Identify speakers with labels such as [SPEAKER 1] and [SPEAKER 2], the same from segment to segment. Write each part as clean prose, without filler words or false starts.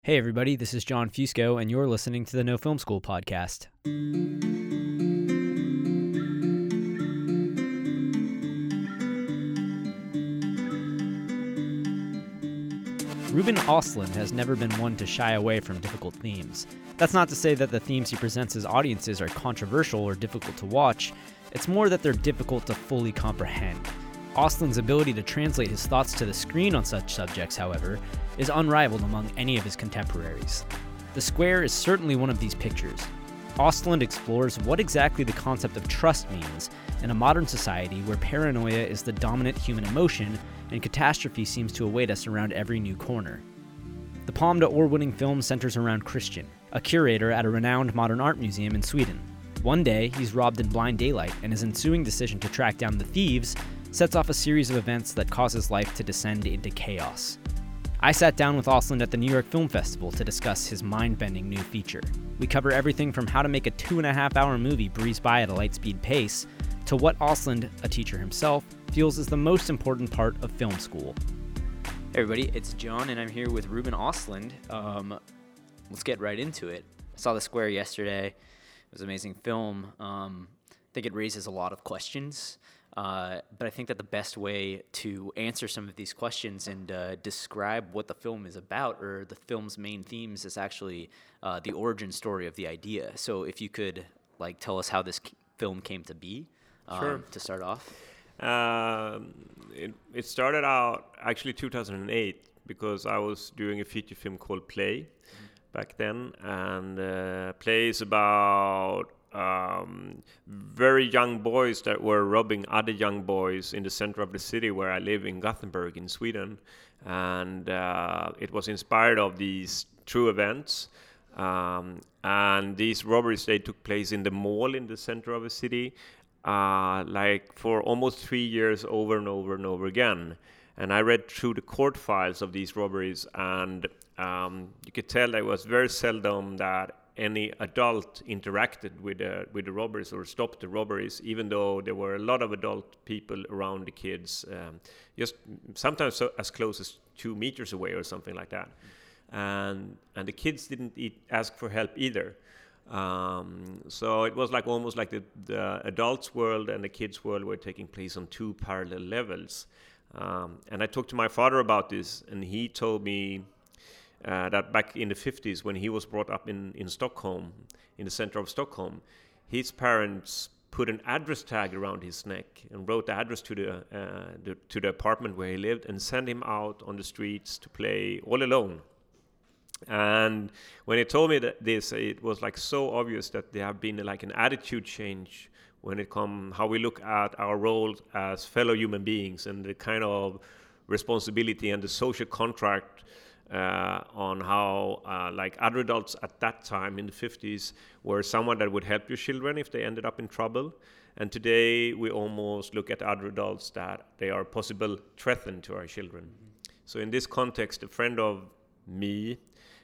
[SPEAKER 1] Hey everybody, this is John Fusco, and you're listening to the No Film School podcast. Ruben Östlund has never been one to shy away from difficult themes. That's not to say that the themes he presents his audiences are controversial or difficult to watch, it's more that they're difficult to fully comprehend. Östlund's ability to translate his thoughts to the screen on such subjects, however, is unrivaled among any of his contemporaries. The Square is certainly one of these pictures. Östlund explores what exactly the concept of trust means in a modern society where paranoia is the dominant human emotion and catastrophe seems to await us around every new corner. The Palme d'Or-winning film centers around Christian, a curator at a renowned modern art museum in Sweden. One day, he's robbed in blind daylight, and his ensuing decision to track down the thieves sets off a series of events that cause his life to descend into chaos. I sat down with Östlund at the New York Film Festival to discuss his mind-bending new feature. We cover everything from how to make a 2.5-hour movie breeze by at a light-speed pace, to what Östlund, a teacher himself, feels is the most important part of film school. Hey everybody, it's John, and I'm here with Ruben Östlund. Let's get right into it. I saw The Square yesterday. It was an amazing film. I think it raises a lot of questions. But I think that the best way to answer some of these questions and describe what the film is about, or the film's main themes, is actually the origin story of the idea. So if you could tell us how this film came to be,
[SPEAKER 2] Sure.
[SPEAKER 1] To start off.
[SPEAKER 2] It started out actually 2008 because I was doing a feature film called Play back then, and Play is about very young boys that were robbing other young boys in the center of the city where I live in Gothenburg in Sweden, and it was inspired of these true events, and these robberies, they took place in the mall in the center of the city, for almost 3 years over and over and over again. And I read through the court files of these robberies, and you could tell that it was very seldom that any adult interacted with the robbers or stopped the robberies, even though there were a lot of adult people around the kids, just sometimes as close as 2 meters away or something like that. And the kids didn't ask for help either. So it was almost like the adults' world and the kids' world were taking place on 2 parallel levels. And I talked to my father about this, and he told me that back in the 50s, when he was brought up in Stockholm, in the center of Stockholm, his parents put an address tag around his neck and wrote the address to the apartment where he lived, and sent him out on the streets to play all alone. And when he told me this, it was so obvious that there have been an attitude change when it comes how we look at our role as fellow human beings, and the kind of responsibility and the social contract on how other adults at that time in the 50s were someone that would help your children if they ended up in trouble. And today we almost look at other adults that they are possible threatened to our children. So in this context, a friend of me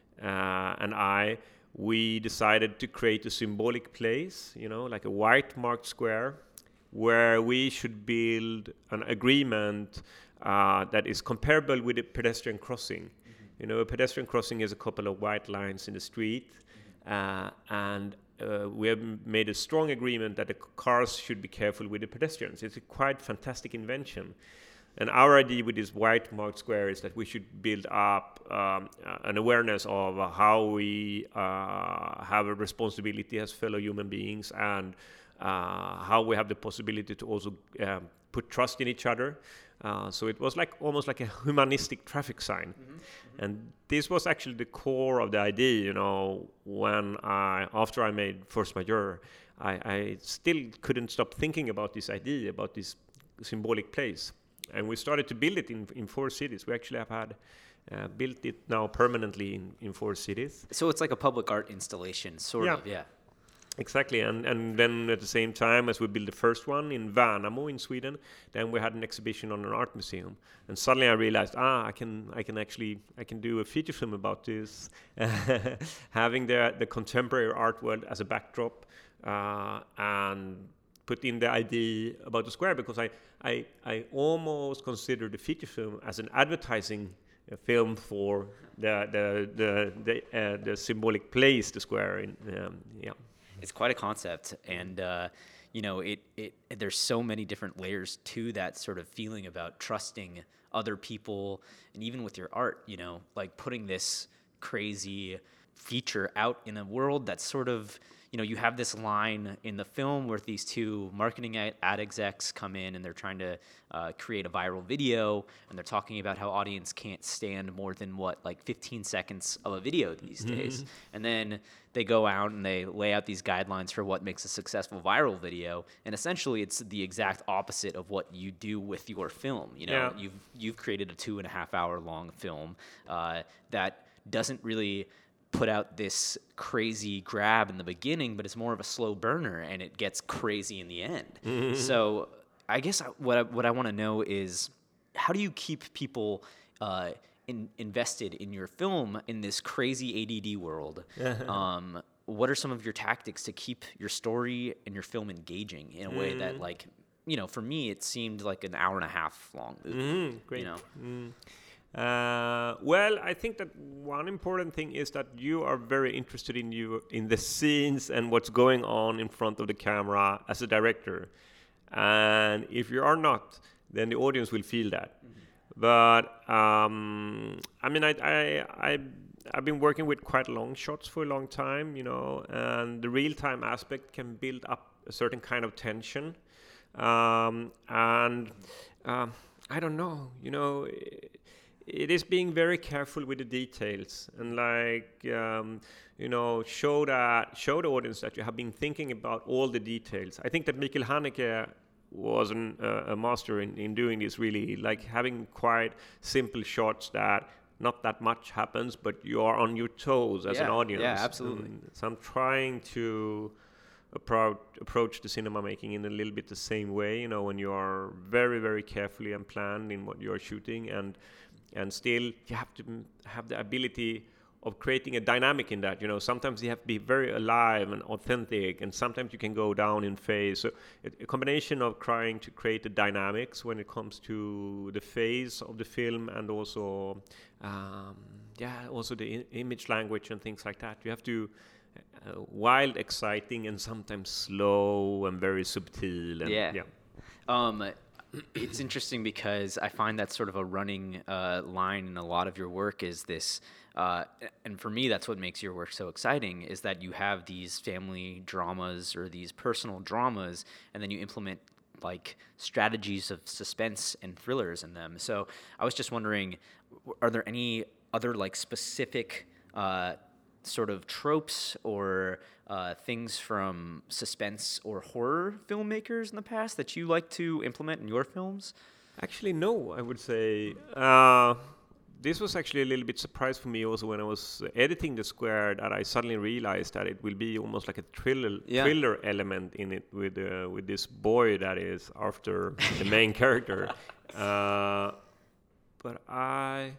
[SPEAKER 2] and we decided to create a symbolic place, like a white marked square, where we should build an agreement that is comparable with a pedestrian crossing. A pedestrian crossing is a couple of white lines in the street, and we have made a strong agreement that the cars should be careful with the pedestrians. It's a quite fantastic invention. And our idea with this white marked square is that we should build up an awareness of how we have a responsibility as fellow human beings, and how we have the possibility to also put trust in each other. So it was almost like a humanistic traffic sign. And this was actually the core of the idea, when after I made Force Majeure, I still couldn't stop thinking about this idea, about this symbolic place. And we started to build it in 4 cities. We actually have had built it now permanently in 4 cities.
[SPEAKER 1] So it's like a public art installation, sort of, yeah.
[SPEAKER 2] Exactly, and then at the same time as we built the first one in Värnamo in Sweden, then we had an exhibition on an art museum, and suddenly I realized, I can do a feature film about this, having the contemporary art world as a backdrop, and put in the idea about the square, because I almost consider the feature film as an advertising film for the symbolic place the square in. Yeah.
[SPEAKER 1] It's quite a concept, and you know, it there's so many different layers to that sort of feeling about trusting other people, and even with your art, you know, like putting this crazy feature out in a world that's sort of, you know, you have this line in the film where these two marketing ad execs come in and they're trying to create a viral video, and they're talking about how audience can't stand more than like 15 seconds of a video these days. And then they go out and they lay out these guidelines for what makes a successful viral video, and essentially it's the exact opposite of what you do with your film. You know, you've created a 2.5 hour long film that doesn't really put out this crazy grab in the beginning, but it's more of a slow burner, and it gets crazy in the end. So I guess what I want to know is, how do you keep people invested in your film in this crazy ADD world? What are some of your tactics to keep your story and your film engaging in a way that, like, you know, for me, it seemed like an 1.5 hour long movie.
[SPEAKER 2] Great.
[SPEAKER 1] You know?
[SPEAKER 2] Well, I think that one important thing is that you are very interested in the scenes and what's going on in front of the camera as a director. And if you are not, then the audience will feel that. But I mean, I've been working with quite long shots for a long time, you know, and the real-time aspect can build up a certain kind of tension. I don't know, you know, it is being very careful with the details and, like, you know, show the audience that you have been thinking about all the details. I think that Michael Haneke was a master in doing this, really, like having quite simple shots that not that much happens, but you are on your toes as an audience.
[SPEAKER 1] Yeah, absolutely.
[SPEAKER 2] So I'm trying to approach the cinema making in a little bit the same way, you know, when you are very, very carefully and planned in what you're shooting, and still you have to have the ability of creating a dynamic in that. You know, sometimes you have to be very alive and authentic, and sometimes you can go down in phase. So a combination of trying to create the dynamics when it comes to the phase of the film, and also also the image language and things like that. You have to wild, exciting, and sometimes slow and very subtle. And,
[SPEAKER 1] it's interesting because I find that sort of a running line in a lot of your work is this, and for me that's what makes your work so exciting, is that you have these family dramas or these personal dramas, and then you implement like strategies of suspense and thrillers in them. So I was just wondering, are there any other like specific sort of tropes or things from suspense or horror filmmakers in the past that you like to implement in your films?
[SPEAKER 2] Actually, no, I would say. This was actually a little bit surprise for me also when I was editing The Square, that I suddenly realized that it will be almost like a thriller element in it with this boy that is after the main character. But I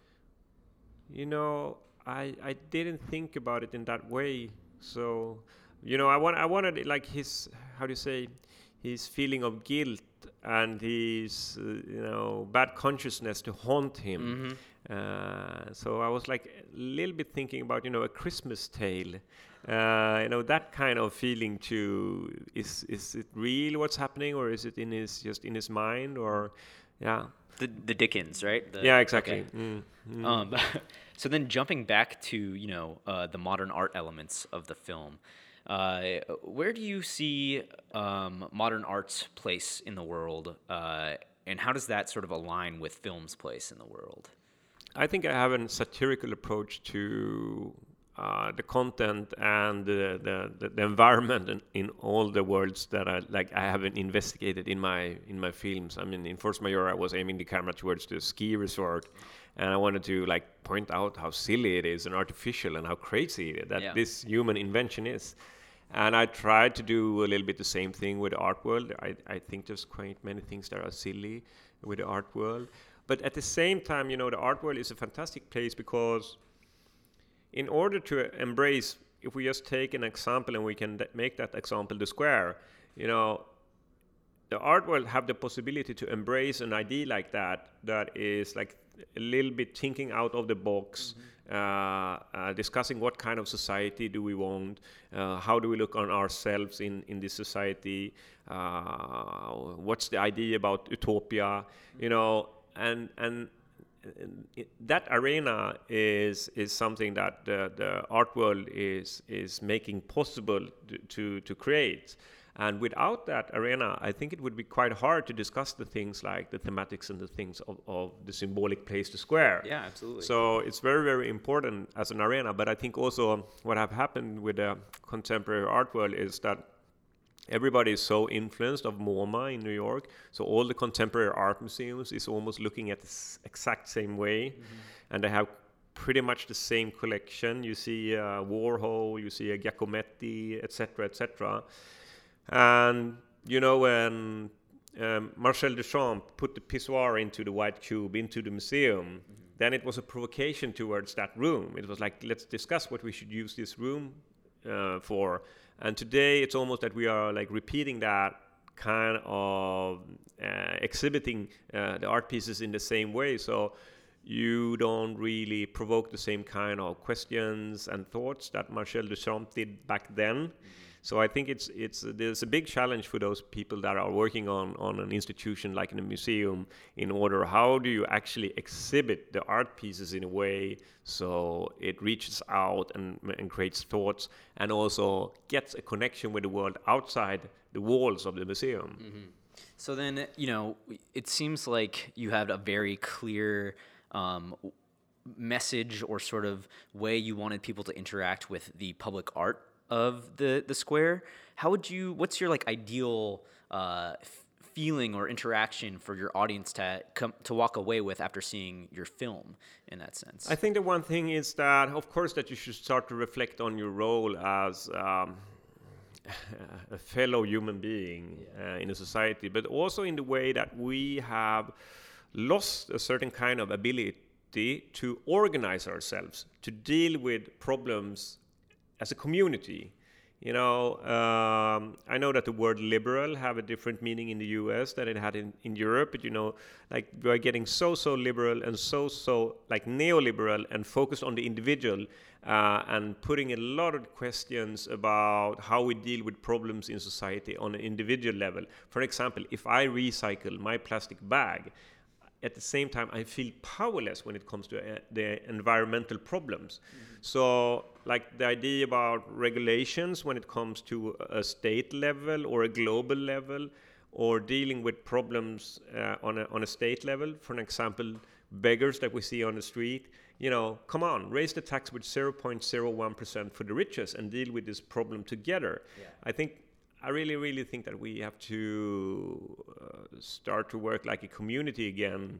[SPEAKER 2] didn't think about it in that way. So, you know, I wanted it like his, how do you say, his feeling of guilt and his, bad consciousness to haunt him. So I was like a little bit thinking about, a Christmas tale. That kind of feeling too. Is it real what's happening, or is it just in his mind, or, yeah.
[SPEAKER 1] The Dickens, right?
[SPEAKER 2] Yeah, exactly.
[SPEAKER 1] Okay. So then jumping back to, the modern art elements of the film, where do you see modern art's place in the world, and how does that sort of align with film's place in the world?
[SPEAKER 2] I think I have a satirical approach to the content and the environment in all the worlds that I haven't investigated in my films. I mean, in Force Majeure, I was aiming the camera towards the ski resort, and I wanted to point out how silly it is and artificial and how crazy that this human invention is. And I tried to do a little bit the same thing with the art world. I think there's quite many things that are silly with the art world. But at the same time, the art world is a fantastic place, because in order to embrace, if we just take an example and we can make that example The Square, the art world have the possibility to embrace an idea like that is like a little bit thinking out of the box, discussing what kind of society do we want, how do we look on ourselves in this society, what's the idea about utopia, you know, and that arena is something that the art world is making possible to create. And without that arena, I think it would be quite hard to discuss the things like the thematics and the things of the symbolic place, the square.
[SPEAKER 1] Yeah, absolutely.
[SPEAKER 2] So it's very, very important as an arena. But I think also what have happened with the contemporary art world is that everybody is so influenced of MoMA in New York. So all the contemporary art museums is almost looking at the exact same way. And they have pretty much the same collection. You see Warhol, you see Giacometti, etc., etc. And, you know, when Marcel Duchamp put the pissoir into the white cube, into the museum, then it was a provocation towards that room. It was like, let's discuss what we should use this room for. And today it's almost that we are like repeating that kind of exhibiting the art pieces in the same way. So you don't really provoke the same kind of questions and thoughts that Marcel Duchamp did back then. So I think there's a big challenge for those people that are working on an institution like in a museum, in order, how do you actually exhibit the art pieces in a way so it reaches out and creates thoughts, and also gets a connection with the world outside the walls of the museum.
[SPEAKER 1] So then, you know, it seems like you had a very clear message or sort of way you wanted people to interact with the public art of the square. What's your like ideal feeling or interaction for your audience to walk away with after seeing your film in that sense?
[SPEAKER 2] I think the one thing is that, of course, that you should start to reflect on your role as a fellow human being in a society, but also in the way that we have lost a certain kind of ability to organize ourselves, to deal with problems as a community. You know, I know that the word liberal have a different meaning in the US than it had in Europe, but you know, like we are getting so liberal and so like neoliberal and focused on the individual, and putting a lot of questions about how we deal with problems in society on an individual level. For example, if I recycle my plastic bag, at the same time, I feel powerless when it comes to the environmental problems. So, like the idea about regulations when it comes to a state level or a global level, or dealing with problems on a state level. For an example, beggars that we see on the street. You know, come on, raise the tax with 0.01% for the richest and deal with this problem together. Yeah. I really think that we have to start to work like a community again.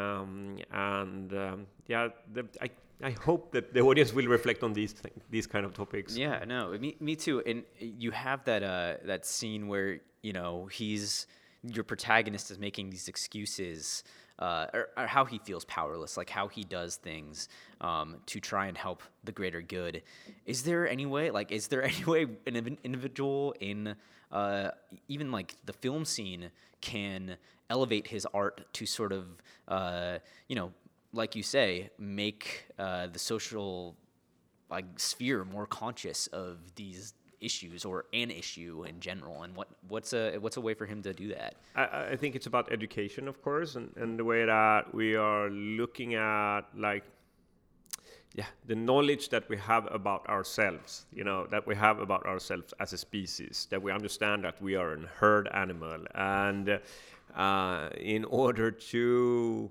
[SPEAKER 2] I hope that the audience will reflect on these kind of topics.
[SPEAKER 1] Yeah, no, me too. And you have that scene where, you know, your protagonist is making these excuses, or how he feels powerless, like how he does things to try and help the greater good. Is there any way an individual in even like the film scene can elevate his art to sort of, you know, like you say, make the social like sphere more conscious of these issues or an issue in general, and what's a way for him to do that?
[SPEAKER 2] I think it's about education, of course, and the way that we are looking at like the knowledge that we have about ourselves, you know, that we have about ourselves as a species, that we understand that we are a herd animal, and in order to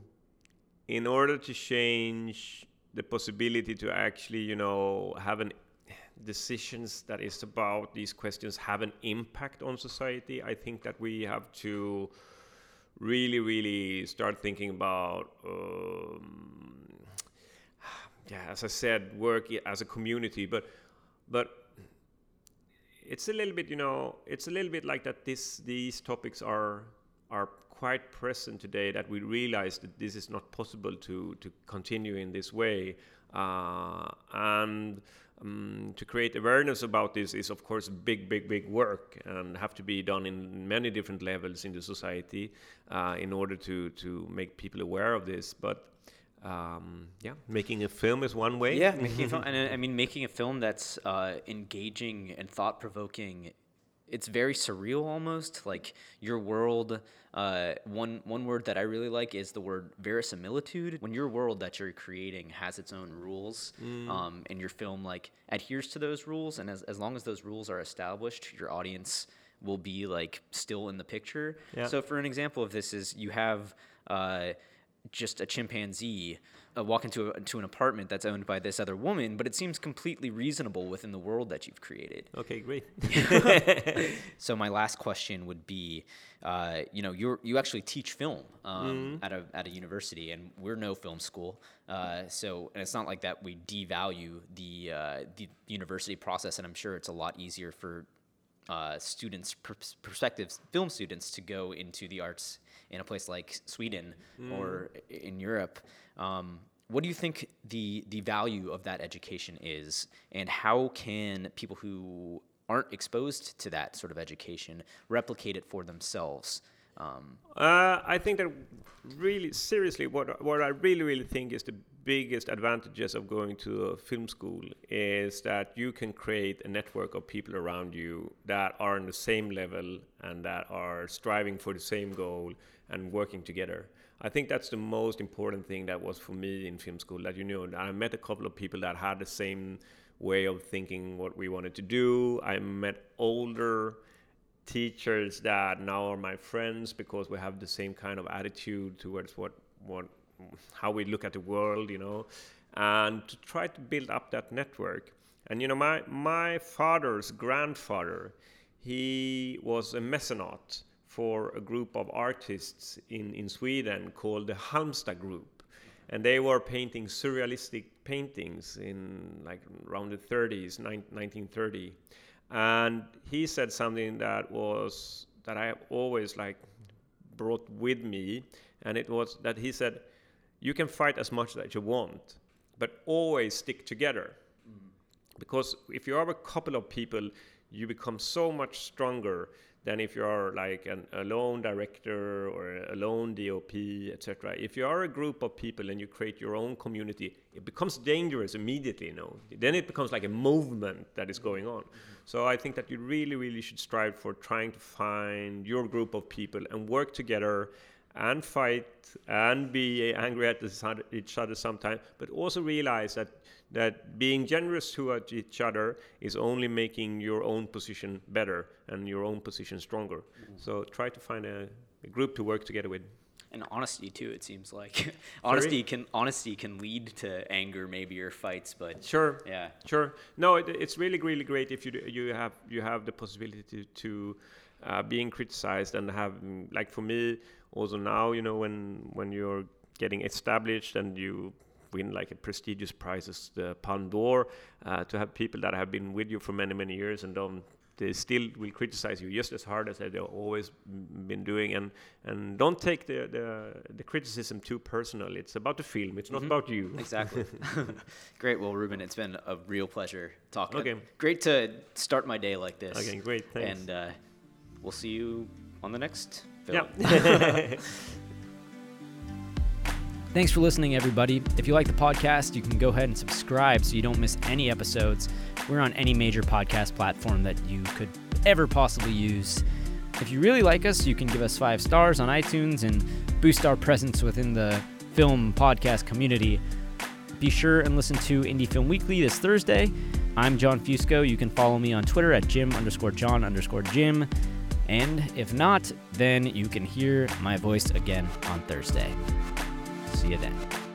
[SPEAKER 2] change the possibility to actually, you know, have decisions that is about these questions have an impact on society, I think that we have to really start thinking about as I said, work as a community, but it's a little bit, you know, it's a little bit like that these topics are quite present today, that we realize that this is not possible to continue in this way, and to create awareness about this is of course big work, and have to be done in many different levels in the society in order to make people aware of this. But making a film is one way.
[SPEAKER 1] Yeah, making a film, and I mean, making a film that's engaging and thought-provoking. It's very surreal almost. Like your world, one word that I really like is the word verisimilitude. When your world that you're creating has its own rules, and your film like adheres to those rules, and as long as those rules are established, your audience will be like still in the picture. Yeah. So for an example of this is you have just a chimpanzee walk into an apartment that's owned by this other woman, but it seems completely reasonable within the world that you've created.
[SPEAKER 2] Okay, great.
[SPEAKER 1] So my last question would be, you actually teach film at a university, and we're no film school. And it's not like that we devalue the university process, and I'm sure it's a lot easier for students, prospective film students, to go into the arts in a place like Sweden or in Europe. What do you think the value of that education is, and how can people who aren't exposed to that sort of education replicate it for themselves?
[SPEAKER 2] I think that really seriously, what I really think is the biggest advantages of going to a film school is that you can create a network of people around you that are on the same level and that are striving for the same goal and working together. I think that's the most important thing that was for me in film school, that I met a couple of people that had the same way of thinking what we wanted to do. I met older teachers that now are my friends because we have the same kind of attitude towards how we look at the world, and to try to build up that network. And my father's grandfather, he was a mecenate for a group of artists in Sweden called the Halmstad Group, and they were painting surrealistic paintings in like around the 30s, 1930. And he said something that I always like brought with me, and it was that he said, you can fight as much as you want, but always stick together. Because if you are a couple of people, you become so much stronger than if you are like a lone director or a lone DOP, etc. If you are a group of people and you create your own community, it becomes dangerous immediately, Then it becomes like a movement that is going on. So I think that you really, really should strive for trying to find your group of people and work together and fight and be angry at each other sometimes, but also realize that being generous to each other is only making your own position better and your own position stronger. So try to find a group to work together with.
[SPEAKER 1] And honesty too, it seems like. Honesty can lead to anger maybe, or fights, but
[SPEAKER 2] sure.
[SPEAKER 1] Yeah.
[SPEAKER 2] Sure. No, it's really, really great if you have the possibility to being criticized and have, like for me also now, when you're getting established and you win like a prestigious prizes, the Palme d'Or, to have people that have been with you for many, many years and they still will criticize you just as hard as they've always been doing, and don't take the criticism too personal. It's about the film. It's not about you.
[SPEAKER 1] Exactly. Great. Well, Ruben, it's been a real pleasure talking.
[SPEAKER 2] Okay.
[SPEAKER 1] Great to start my day like this.
[SPEAKER 2] Okay, great. Thanks.
[SPEAKER 1] And we'll see you on the next film.
[SPEAKER 2] Yeah.
[SPEAKER 1] Thanks for listening, everybody. If you like the podcast, you can go ahead and subscribe so you don't miss any episodes. We're on any major podcast platform that you could ever possibly use. If you really like us, you can give us 5 stars on iTunes and boost our presence within the film podcast community. Be sure and listen to Indie Film Weekly this Thursday. I'm John Fusco. You can follow me on Twitter at Jim_John_Jim. And if not, then you can hear my voice again on Thursday. See you then.